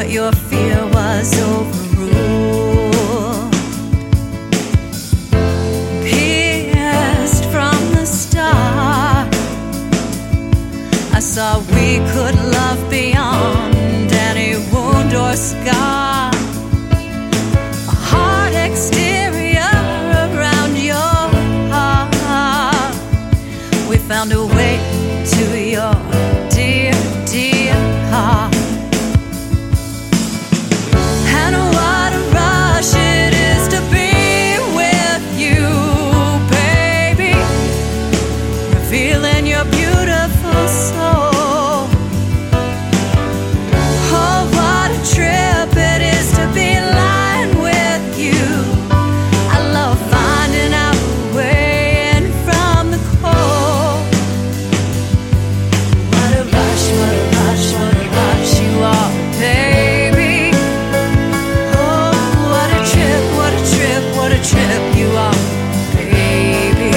but your fear was overruled. Pierced from the start, I saw we could love beyond any wound or scar. A hard exterior around your heart. We found a way to your dear, dear heart. And what a rush it is to be with you, baby, revealing your beautiful soul. Oh, what a trip it is to be lying with you. I love finding out a way in from the cold. What a rush, what a rush, what a rush you are, baby. Oh, what a trip, what a trip, what a trip you are, baby.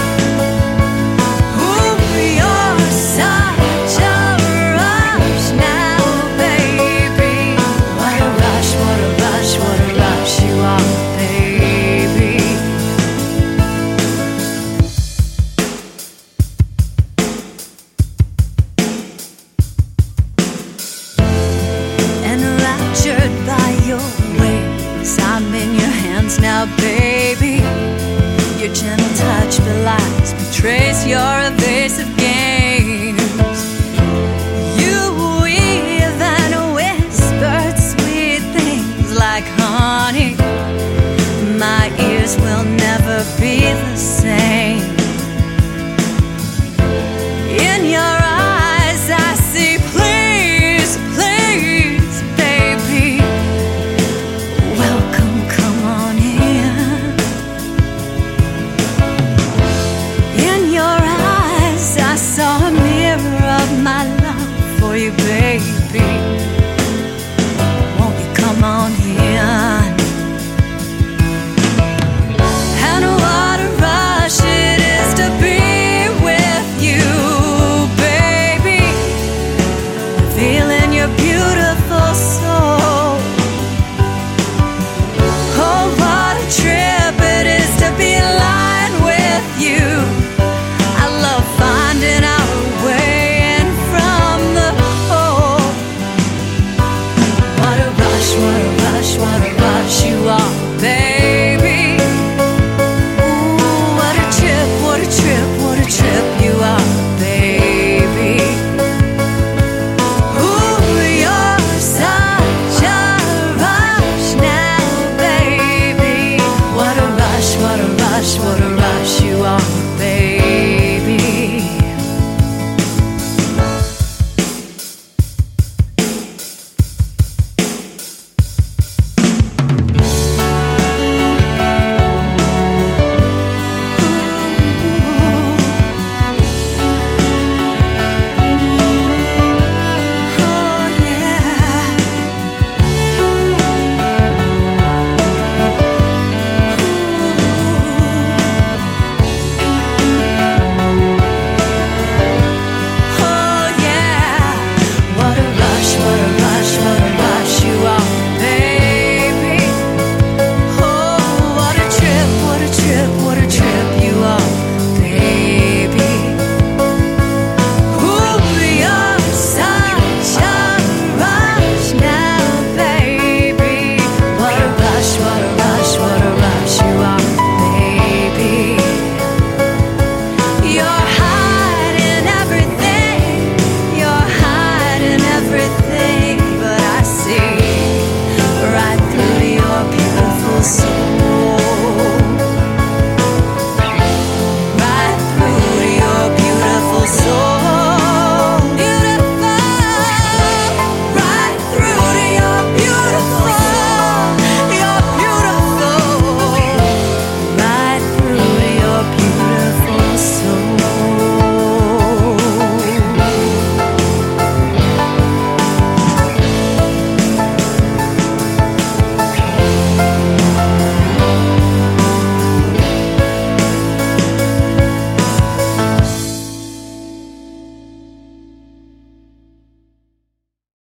Ooh, you're such a rush now, baby. What a rush, what a rush, what a rush you are, baby. Enraptured by your ways, I'm in your hands now, baby. Your gentle touch belies, betrays your evasive games. You even whispered sweet things like honey. My ears will never be the same. In your eyes I see please, please, baby. Welcome, come on in. In your eyes I saw a mirror of my love for you, baby. Won't you come on in? And what a rush it is to be with you, baby, feeling your beautiful soul. Oh, what a trip it is to be lying with you. I love finding out a way in from the cold. What a rush, what a rush, what a